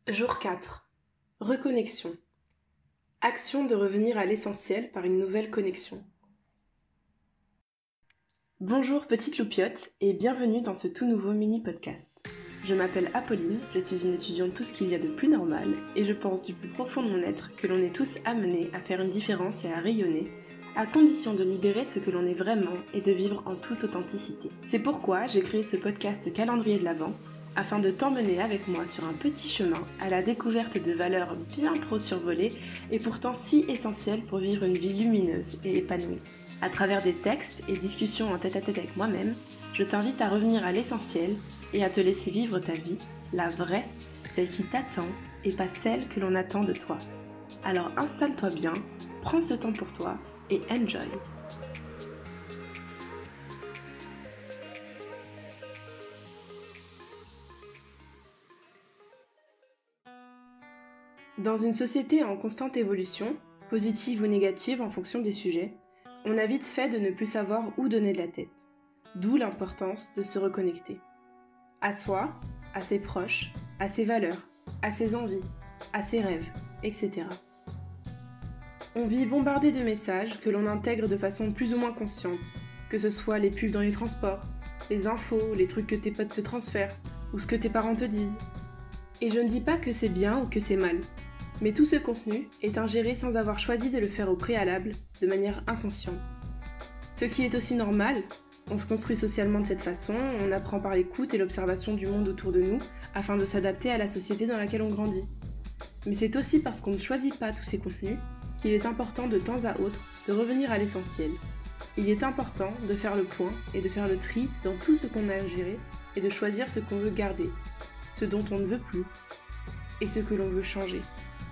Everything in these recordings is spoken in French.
Jour 4. Reconnexion. Action de revenir à l'essentiel par une nouvelle connexion. Bonjour petite loupiote et bienvenue dans ce tout nouveau mini-podcast. Je m'appelle Apolline, je suis une étudiante tout ce qu'il y a de plus normal et je pense du plus profond de mon être que l'on est tous amenés à faire une différence et à rayonner, à condition de libérer ce que l'on est vraiment et de vivre en toute authenticité. C'est pourquoi j'ai créé ce podcast Calendrier de l'Avent, afin de t'emmener avec moi sur un petit chemin à la découverte de valeurs bien trop survolées et pourtant si essentielles pour vivre une vie lumineuse et épanouie. À travers des textes et discussions en tête-à-tête avec moi-même, je t'invite à revenir à l'essentiel et à te laisser vivre ta vie, la vraie, celle qui t'attend et pas celle que l'on attend de toi. Alors installe-toi bien, prends ce temps pour toi et enjoy. Dans une société en constante évolution, positive ou négative en fonction des sujets, on a vite fait de ne plus savoir où donner de la tête. D'où l'importance de se reconnecter. À soi, à ses proches, à ses valeurs, à ses envies, à ses rêves, etc. On vit bombardé de messages que l'on intègre de façon plus ou moins consciente, que ce soit les pubs dans les transports, les infos, les trucs que tes potes te transfèrent, ou ce que tes parents te disent. Et je ne dis pas que c'est bien ou que c'est mal. Mais tout ce contenu est ingéré sans avoir choisi de le faire au préalable, de manière inconsciente. Ce qui est aussi normal, on se construit socialement de cette façon, on apprend par l'écoute et l'observation du monde autour de nous, afin de s'adapter à la société dans laquelle on grandit. Mais c'est aussi parce qu'on ne choisit pas tous ces contenus qu'il est important de temps à autre de revenir à l'essentiel. Il est important de faire le point et de faire le tri dans tout ce qu'on a ingéré et de choisir ce qu'on veut garder, ce dont on ne veut plus, et ce que l'on veut changer.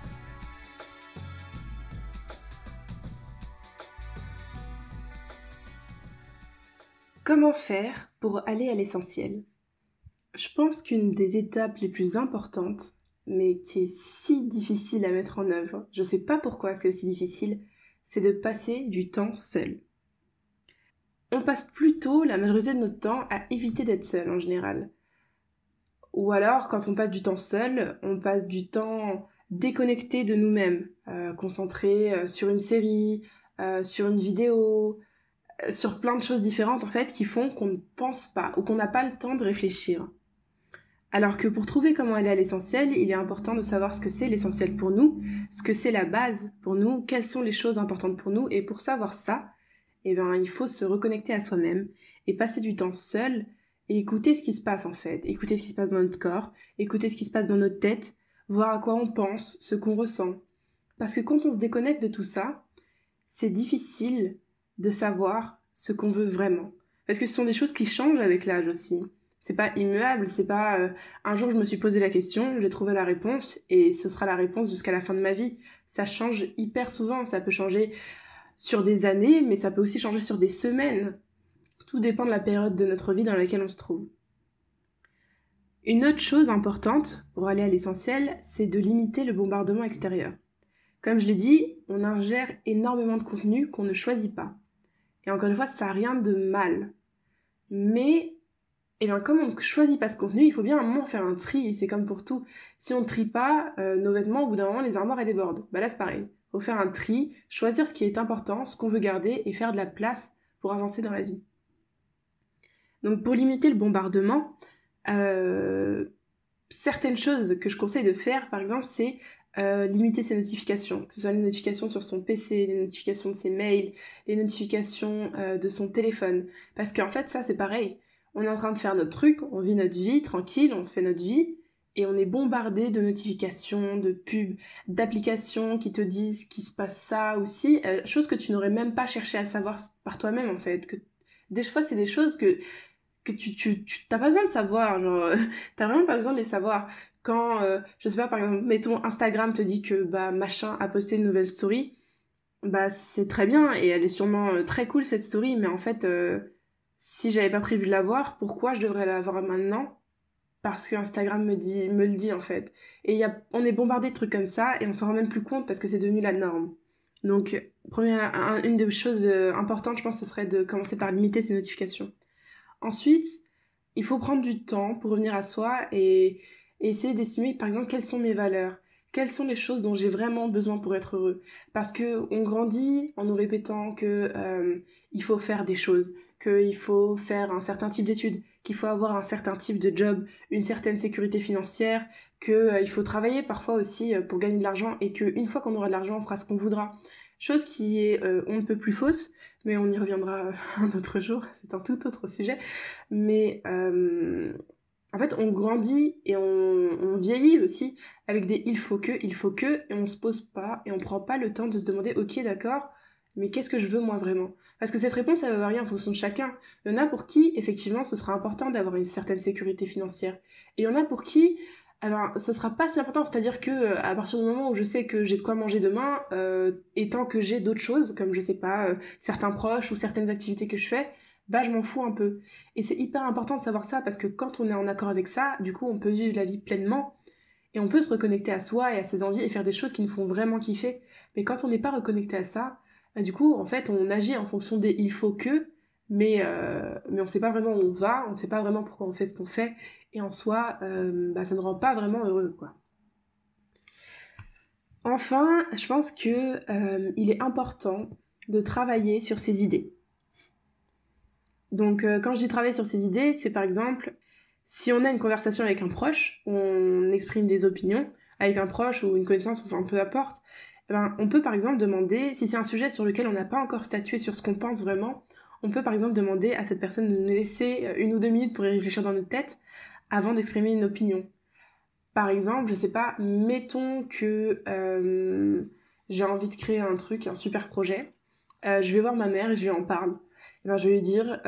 Comment faire pour aller à l'essentiel ? Je pense qu'une des étapes les plus importantes, mais qui est si difficile à mettre en œuvre, je sais pas pourquoi c'est aussi difficile, c'est de passer du temps seul. On passe plutôt la majorité de notre temps à éviter d'être seul en général. Ou alors, quand on passe du temps seul, on passe du temps déconnecté de nous-mêmes, concentré sur une série, sur une vidéo, sur plein de choses différentes en fait qui font qu'on ne pense pas ou qu'on n'a pas le temps de réfléchir. Alors que pour trouver comment aller à l'essentiel, il est important de savoir ce que c'est l'essentiel pour nous, ce que c'est la base pour nous, quelles sont les choses importantes pour nous, et pour savoir ça, il faut se reconnecter à soi-même et passer du temps seul et écouter ce qui se passe en fait, écouter ce qui se passe dans notre corps, écouter ce qui se passe dans notre tête, voir à quoi on pense, ce qu'on ressent. Parce que quand on se déconnecte de tout ça, c'est difficile de savoir ce qu'on veut vraiment. Parce que ce sont des choses qui changent avec l'âge aussi. C'est pas immuable, c'est pas un jour je me suis posé la question, j'ai trouvé la réponse et ce sera la réponse jusqu'à la fin de ma vie. Ça change hyper souvent, ça peut changer sur des années, mais ça peut aussi changer sur des semaines. Tout dépend de la période de notre vie dans laquelle on se trouve. Une autre chose importante pour aller à l'essentiel, c'est de limiter le bombardement extérieur. Comme je l'ai dit, on ingère énormément de contenu qu'on ne choisit pas. Et encore une fois, ça n'a rien de mal. Mais, comme on ne choisit pas ce contenu, il faut bien à un moment faire un tri, et c'est comme pour tout. Si on ne trie pas nos vêtements, au bout d'un moment, les armoires elles débordent. Bah là, c'est pareil. Il faut faire un tri, choisir ce qui est important, ce qu'on veut garder, et faire de la place pour avancer dans la vie. Donc pour limiter le bombardement, certaines choses que je conseille de faire, par exemple, c'est limiter ses notifications, que ce soit les notifications sur son PC, les notifications de ses mails, les notifications de son téléphone. Parce qu'en fait, ça, c'est pareil. On est en train de faire notre truc, on vit notre vie tranquille, on fait notre vie, et on est bombardé de notifications, de pubs, d'applications qui te disent qu'il se passe ça aussi, choses que tu n'aurais même pas cherché à savoir par toi-même, en fait. Que des fois, c'est des choses que tu t'as pas besoin de savoir, genre, t'as vraiment pas besoin de les savoir. Quand, je sais pas, par exemple, mettons Instagram te dit que, machin a posté une nouvelle story, c'est très bien, et elle est sûrement très cool, cette story, mais en fait, si j'avais pas prévu de la voir, pourquoi je devrais la voir maintenant ? Parce que Instagram me le dit, en fait. Et on est bombardé de trucs comme ça, et on s'en rend même plus compte parce que c'est devenu la norme. Donc, une des choses importantes, je pense, ce serait de commencer par limiter ces notifications. Ensuite, il faut prendre du temps pour revenir à soi et et essayer d'estimer, par exemple, quelles sont mes valeurs, quelles sont les choses dont j'ai vraiment besoin pour être heureux. Parce que on grandit en nous répétant que il faut faire des choses, qu'il faut faire un certain type d'études, qu'il faut avoir un certain type de job, une certaine sécurité financière, que il faut travailler parfois aussi pour gagner de l'argent et qu'une fois qu'on aura de l'argent, on fera ce qu'on voudra. Chose qui est on ne peut plus fausse, mais on y reviendra un autre jour, c'est un tout autre sujet. Mais en fait, on grandit et on vieillit aussi avec des il faut que, et on se pose pas et on prend pas le temps de se demander, ok, d'accord, mais qu'est-ce que je veux moi vraiment? Parce que cette réponse, elle va varier en fonction de chacun. Il y en a pour qui, effectivement, ce sera important d'avoir une certaine sécurité financière. Et il y en a pour qui, eh ben, ça sera pas si important. C'est-à-dire que à partir du moment où je sais que j'ai de quoi manger demain, et tant que j'ai d'autres choses, comme je sais pas, certains proches ou certaines activités que je fais, bah je m'en fous un peu. Et c'est hyper important de savoir ça parce que quand on est en accord avec ça, du coup on peut vivre la vie pleinement et on peut se reconnecter à soi et à ses envies et faire des choses qui nous font vraiment kiffer. Mais quand on n'est pas reconnecté à ça, bah, du coup en fait on agit en fonction des il faut que, mais on sait pas vraiment où on va, on sait pas vraiment pourquoi on fait ce qu'on fait et en soi bah, ça ne rend pas vraiment heureux quoi. Enfin, je pense que il est important de travailler sur ses idées. Donc quand je dis travailler sur ses idées, c'est par exemple, si on a une conversation avec un proche, on exprime des opinions avec un proche ou une connaissance, enfin peu importe, eh ben, on peut par exemple demander, si c'est un sujet sur lequel on n'a pas encore statué sur ce qu'on pense vraiment, on peut par exemple demander à cette personne de nous laisser 1 ou 2 minutes pour y réfléchir dans notre tête avant d'exprimer une opinion. Par exemple, je sais pas, mettons que j'ai envie de créer un truc, un super projet, je vais voir ma mère et je lui en parle. Et ben, je vais lui dire,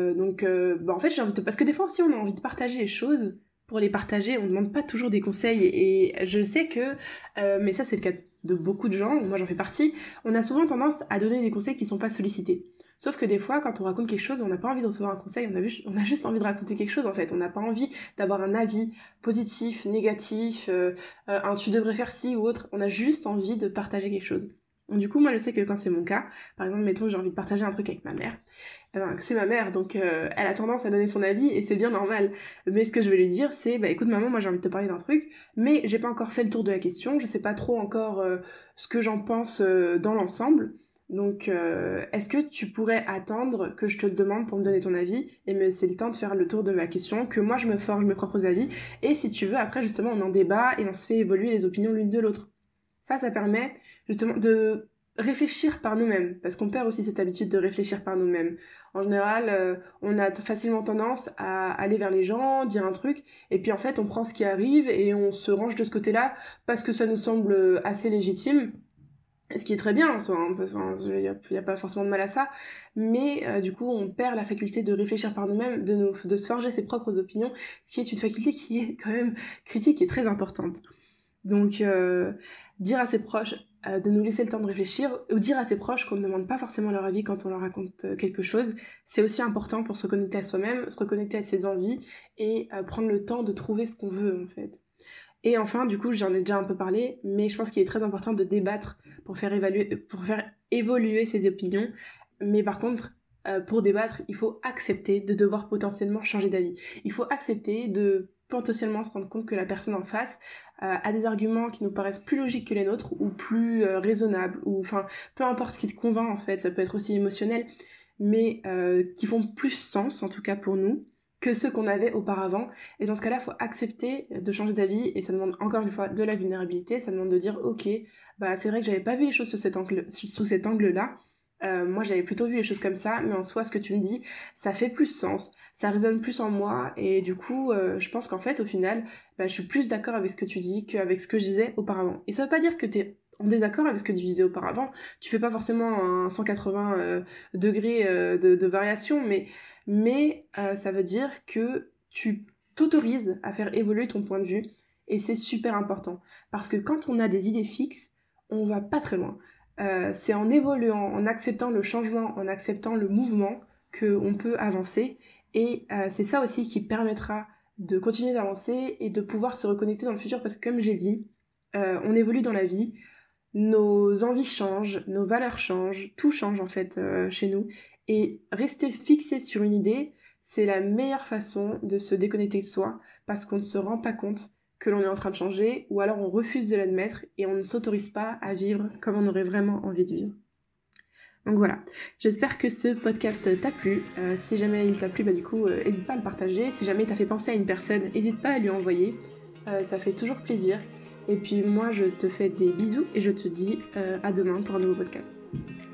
bah, en fait, j'ai envie de... Parce que des fois aussi, on a envie de partager les choses. Pour les partager, on ne demande pas toujours des conseils. Et je sais que, mais ça, c'est le cas de beaucoup de gens, moi j'en fais partie, on a souvent tendance à donner des conseils qui sont pas sollicités. Sauf que des fois, quand on raconte quelque chose, on n'a pas envie de recevoir un conseil, on a juste envie de raconter quelque chose en fait. On n'a pas envie d'avoir un avis positif, négatif, un tu devrais faire ci ou autre. On a juste envie de partager quelque chose. Donc, du coup, moi je sais que quand c'est mon cas, par exemple, mettons que j'ai envie de partager un truc avec ma mère, eh ben, c'est ma mère, donc elle a tendance à donner son avis et c'est bien normal. Mais ce que je vais lui dire, c'est bah écoute maman, moi j'ai envie de te parler d'un truc, mais j'ai pas encore fait le tour de la question, je sais pas trop encore ce que j'en pense dans l'ensemble. Donc est-ce que tu pourrais attendre que je te le demande pour me donner ton avis et me laisser le temps de faire le tour de ma question, que moi je me forge mes propres avis, et si tu veux après justement on en débat et on se fait évoluer les opinions l'une de l'autre. Ça permet justement de réfléchir par nous-mêmes, parce qu'on perd aussi cette habitude de réfléchir par nous-mêmes. En général, on a facilement tendance à aller vers les gens, dire un truc, et puis en fait on prend ce qui arrive et on se range de ce côté-là parce que ça nous semble assez légitime, ce qui est très bien en soi, hein, enfin, y a pas forcément de mal à ça, mais du coup on perd la faculté de réfléchir par nous-mêmes, de se forger ses propres opinions, ce qui est une faculté qui est quand même critique et très importante. Donc, dire à ses proches de nous laisser le temps de réfléchir, ou dire à ses proches qu'on ne demande pas forcément leur avis quand on leur raconte quelque chose, c'est aussi important pour se reconnecter à soi-même, se reconnecter à ses envies, et prendre le temps de trouver ce qu'on veut, en fait. Et enfin, du coup, j'en ai déjà un peu parlé, mais je pense qu'il est très important de débattre pour faire évoluer ses opinions. Mais par contre, pour débattre, il faut accepter de devoir potentiellement changer d'avis. Il faut accepter de potentiellement se rendre compte que la personne en face a des arguments qui nous paraissent plus logiques que les nôtres ou plus raisonnables, ou enfin, peu importe ce qui te convainc en fait, ça peut être aussi émotionnel, mais qui font plus sens, en tout cas pour nous, que ceux qu'on avait auparavant. Et dans ce cas-là, il faut accepter de changer d'avis, et ça demande encore une fois de la vulnérabilité, ça demande de dire ok, bah c'est vrai que j'avais pas vu les choses sous cet angle-là, moi j'avais plutôt vu les choses comme ça, mais en soi ce que tu me dis, ça fait plus sens, ça résonne plus en moi, et du coup je pense qu'en fait au final, bah, je suis plus d'accord avec ce que tu dis qu'avec ce que je disais auparavant. Et ça veut pas dire que t'es en désaccord avec ce que tu disais auparavant, tu fais pas forcément un 180 degrés de variation, mais ça veut dire que tu t'autorises à faire évoluer ton point de vue, et c'est super important. Parce que quand on a des idées fixes, on va pas très loin. C'est en évoluant, en acceptant le changement, en acceptant le mouvement, qu'on peut avancer. Et c'est ça aussi qui permettra de continuer d'avancer et de pouvoir se reconnecter dans le futur. Parce que comme j'ai dit, on évolue dans la vie, nos envies changent, nos valeurs changent, tout change en fait chez nous. Et rester fixé sur une idée, c'est la meilleure façon de se déconnecter de soi, parce qu'on ne se rend pas compte que l'on est en train de changer, ou alors on refuse de l'admettre et on ne s'autorise pas à vivre comme on aurait vraiment envie de vivre. Donc voilà, j'espère que ce podcast t'a plu. Si jamais il t'a plu, n'hésite pas à le partager. Si jamais t'as fait penser à une personne, n'hésite pas à lui envoyer. Ça fait toujours plaisir. Et puis moi, je te fais des bisous et je te dis à demain pour un nouveau podcast.